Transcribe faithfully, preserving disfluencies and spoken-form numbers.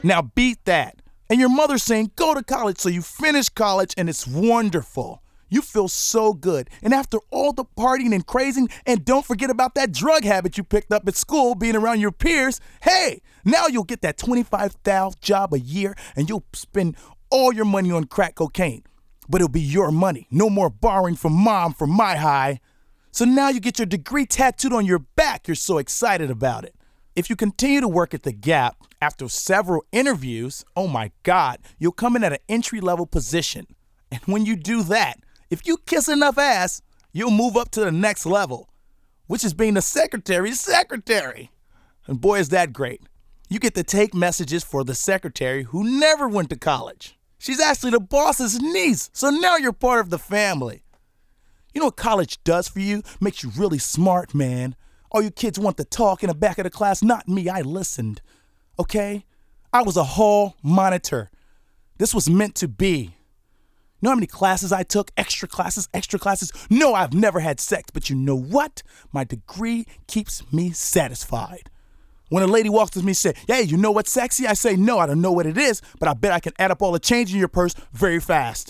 Now beat that. And your mother's saying, go to college, so you finish college and it's wonderful. You feel so good. And after all the partying and crazing, and don't forget about that drug habit you picked up at school, being around your peers, hey, now you'll get that twenty-five thousand dollars job a year and you'll spend all your money on crack cocaine. But it'll be your money. No more borrowing from mom for my high. So now you get your degree tattooed on your back. You're so excited about it. If you continue to work at the Gap after several interviews, oh my God, you'll come in at an entry-level position. And when you do that, if you kiss enough ass, you'll move up to the next level, which is being the secretary's secretary. And boy, is that great. You get to take messages for the secretary who never went to college. She's actually the boss's niece, so now you're part of the family. You know what college does for you? Makes you really smart, man. All you kids want to talk in the back of the class. Not me, I listened. Okay? I was a hall monitor. This was meant to be. You know how many classes I took? Extra classes, extra classes? No, I've never had sex, but you know what? My degree keeps me satisfied. When a lady walks with me and says, hey, you know what's sexy? I say, no, I don't know what it is, but I bet I can add up all the change in your purse very fast.